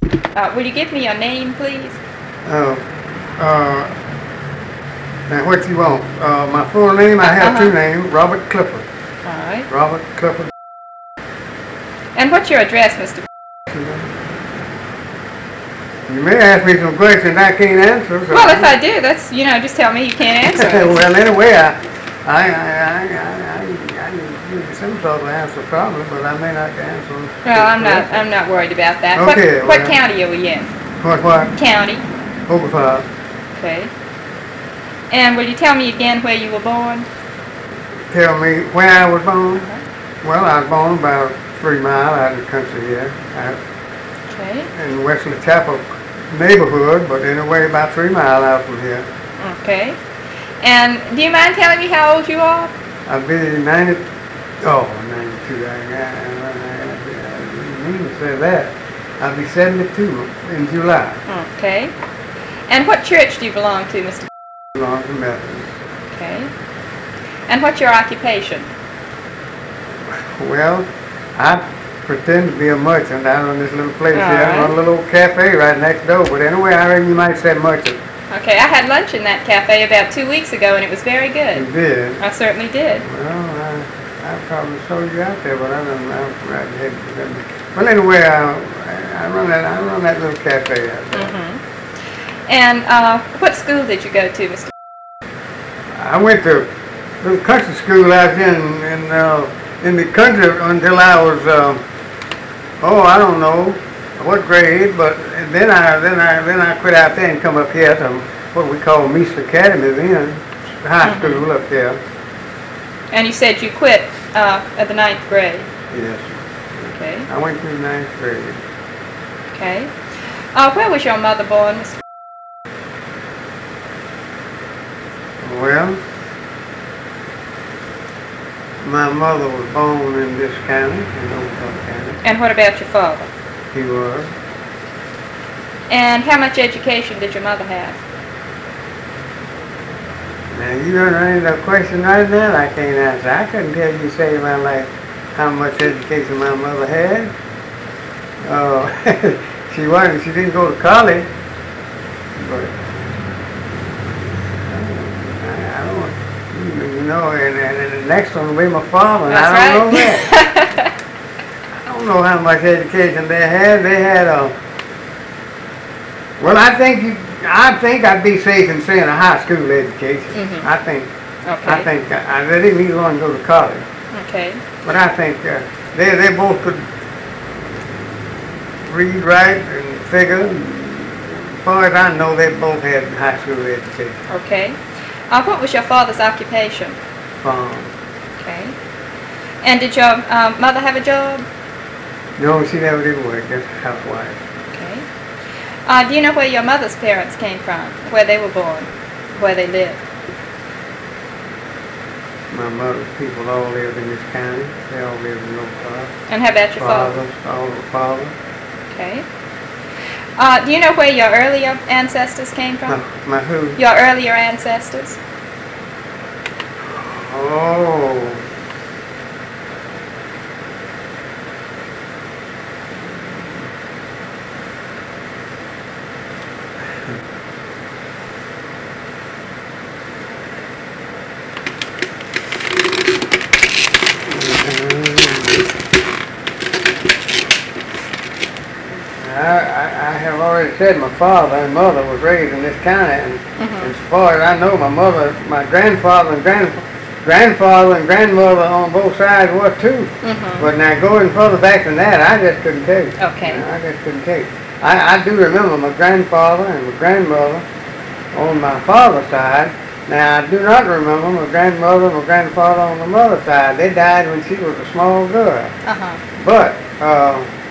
Will you give me your name, please? Uh, now what you want? My full name, I have two names, Robert Clifford. All right. Robert Clifford. And what's your address, Mr. You may ask me some questions I can't answer. So Well, if I do, that's, just tell me you can't answer it. well, anyway, I need some sort of answer probably, but I may not answer them. Well, I'm not worried about that. Okay. What county are we in? What? County. Oglethorpe. Okay. And will you tell me again where you were born? Tell me where I was born? Well, I was born about 3 miles out in the country here. Okay. In Wesley Chapel neighborhood, but anyway, about 3 miles out from here. Okay. And do you mind telling me how old you are? I'll be 92. I didn't mean to say that. I'll be 72 in July. Okay. And what church do you belong to, Mr. I belong to Methodist. Okay. And what's your occupation? Well, I pretend to be a merchant out on this little place here. Right. I run a little cafe right next door. But anyway, I reckon you might say merchant. Okay, I had lunch in that cafe about 2 weeks ago, and it was very good. You did? I certainly did. Well, I probably saw you out there, but I don't know. Well, anyway, I run that little cafe out there. And what school did you go to, Mr. I went to a little country school out here in the country until I was I don't know what grade, but then I quit out there and come up here to what we call Meese Academy then, high school up there. And you said you quit at the 9th grade. Yes. Okay. I went through 9th grade. Okay. Where was your mother born, Mr. Well, my mother was born in this county, in Oglethorpe County. And what about your father? He was. And how much education did your mother have? Now, you don't know the question right now I can't answer. I couldn't tell you, say, about like how much education my mother had. She didn't go to college, but I don't, and the next one will be my father, and I don't know that. I don't know how much education they had. They had well, I think I'd be safe in saying a high school education. I think. Okay. I think they didn't even want to go to college. Okay. But I think they both could read, write, and figure. As far as I know, they both had high school education. Okay. What was your father's occupation? Farm. Okay. And did your mother have a job? No, she never did work. Just a housewife. Okay. Do you know where your mother's parents came from? Where they were born? Where they lived? My mother's people all lived in this county. They all lived in Oglethorpe. And how about your father? All the father. Okay. Do you know where your earlier ancestors came from? My who? Your earlier ancestors? Oh. I have already said my father and mother was raised in this county, and as far as I know, my grandfather and grandmother on both sides was too. But now going further back than that, I just couldn't tell you. Okay. I just couldn't tell you. I do remember my grandfather and my grandmother on my father's side. Now, I do not remember my grandmother and my grandfather on my mother's side. They died when she was a small girl. But